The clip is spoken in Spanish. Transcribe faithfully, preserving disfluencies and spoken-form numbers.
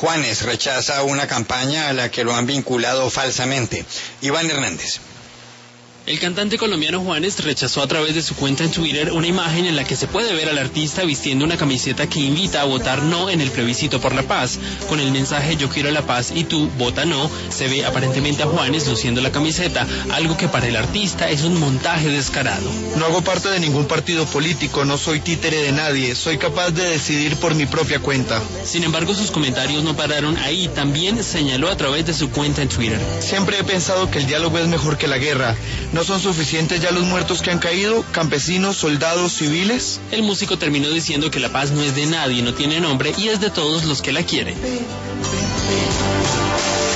Juanes rechaza una campaña a la que lo han vinculado falsamente. Iván Hernández. El cantante colombiano Juanes rechazó a través de su cuenta en Twitter una imagen en la que se puede ver al artista vistiendo una camiseta que invita a votar no en el plebiscito por la paz. Con el mensaje "Yo quiero la paz y tú vota no", se ve aparentemente a Juanes luciendo la camiseta, algo que para el artista es un montaje descarado. No hago parte de ningún partido político, no soy títere de nadie, soy capaz de decidir por mi propia cuenta. Sin embargo, sus comentarios no pararon ahí, también señaló a través de su cuenta en Twitter. Siempre he pensado que el diálogo es mejor que la guerra. ¿No son suficientes ya los muertos que han caído? ¿Campesinos, soldados, civiles? El músico terminó diciendo que la paz no es de nadie, no tiene nombre y es de todos los que la quieren.